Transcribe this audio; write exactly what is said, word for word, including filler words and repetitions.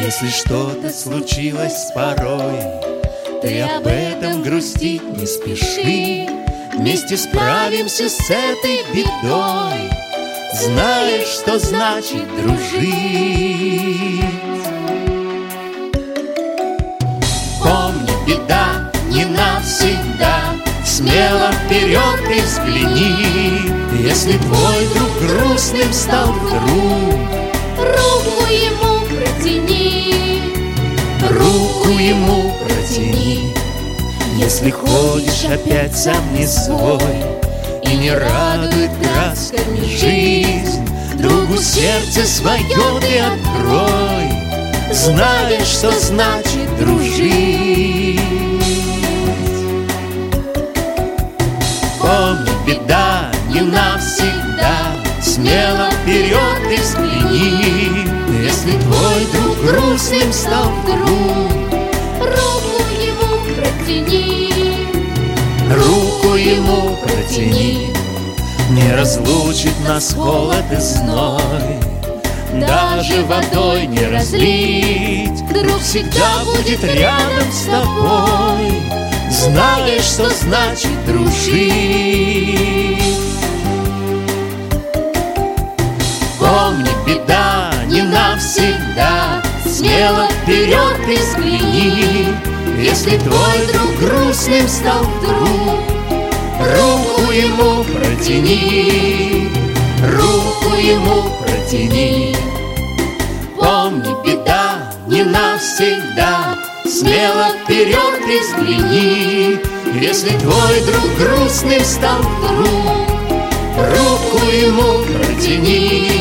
Если что-то случилось порой, ты об этом грустить не спеши. Вместе справимся с этой бедой, знаешь, что значит дружить. Помни, беда не навсегда, смело вперед ты взгляни. Если твой друг грустным стал вдруг, руку ему протяни, руку ему протяни. Если ходишь опять сам не свой и не радует красками жизнь, другу сердце свое ты открой, знаешь, что значит дружить. Помни, беда не навсегда, смело вперед ты взгляни. Если твой друг грустным стал вдруг, руку ему протяни, руку ему протяни. Не разлучит нас холод и зной, даже водой не разлить. Друг всегда будет рядом с тобой, знаешь, что значит дружить. Помни, беда не навсегда, смело вперед ты взгляни. Если твой друг грустным стал вдруг, руку ему протяни, руку ему протяни. Помни, беда не навсегда, смело вперед ты взгляни. Если твой друг грустным стал вдруг, руку ему протяни,